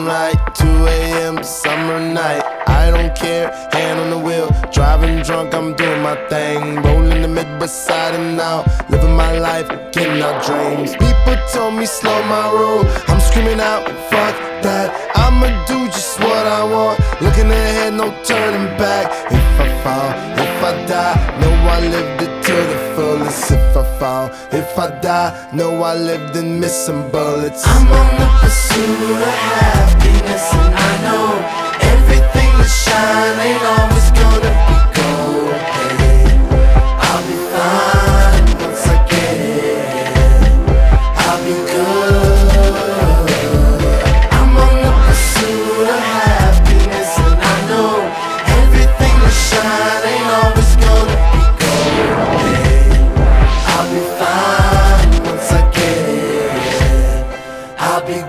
right, 2 a.m. summer night. I don't care, hand on the wheel, driving drunk, I'm doing my thing. Rolling the Midwest side and out, living my life, getting our dreams. People told me slow my roll, I'm screaming out, fuck that. I'ma do just what I want, looking ahead, no turning back. If I fall, if I die, know I lived it to the fullest. If I fall, if I die, know I lived in missing bullets. I'm on the pursuit of happiness, and I know everything that shine ain't always gonna be gold. Hey, I'll be fine once I get it. I'll be good. I'm on the pursuit of happiness, and I know everything that shine ain't always gonna be gold. Hey, I'll be fine once I get it. I'll be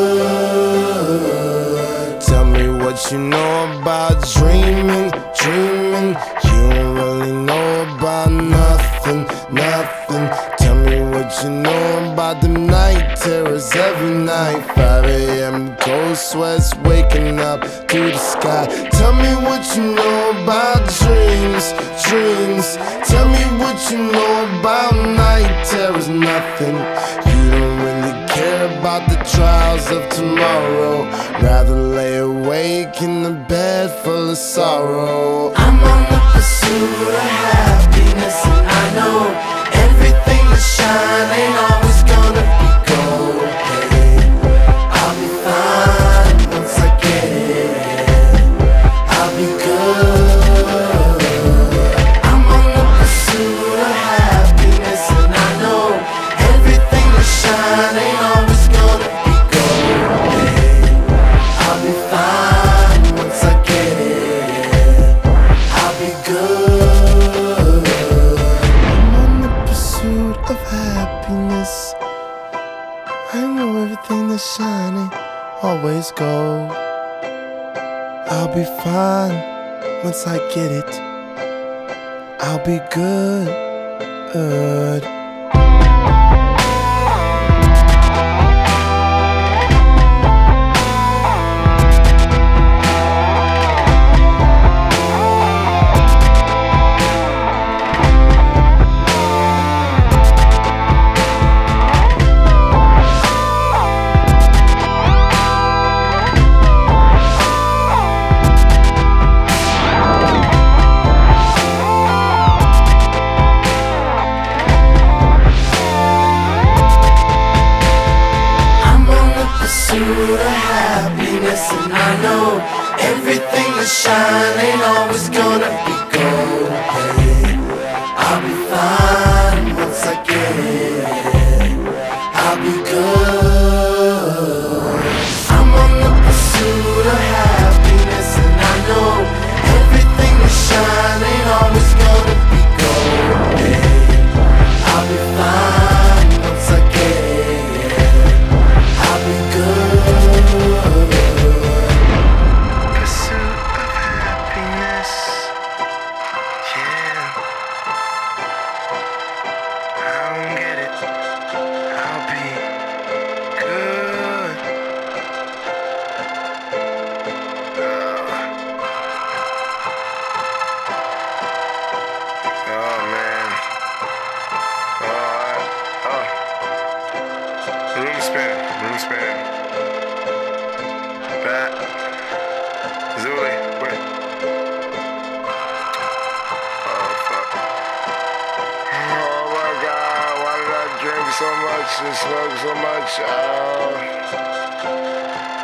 good. Tell me what you know about dreaming, dreaming. You don't really know about nothing, nothing. Tell me what you know about them night terrors every night. 5 a.m. cold sweats waking up to the sky. Tell me what you know about dreams, dreams. Tell me what you know about night terrors, nothing. You don't really care about the trials of tomorrow, rather lay awake in the bed full of sorrow. I'm on the pursuit of happiness, and I know everything that shine ain't always gonna be gold. Hey, I'll be fine once I get it. I'll be good. I'm on the pursuit of happiness, and I know everything that shine ain't always gonna be gold. Hey, I'll be fine once I get it. I'll be good. I'm on the pursuit of happiness. I know everything that's shining always gold. I'll be fine once I get it. I'll be good. Pursuit of happiness, and I know everything that shine ain't always gonna be gold. Hey, I'll be fine once I get it. I'll be good. I'm on the pursuit of happiness, and I know everything that shine ain't always gonna be gold. Hey, I'll be fine once I get it. I'll be good. Pursuit of happiness. Yeah. I don't get it. I'll be good. Oh man. Oh. Room spinning. Bat. Zuli, wait. Oh fuck. Oh my god, why did I drink so much and smoke so much?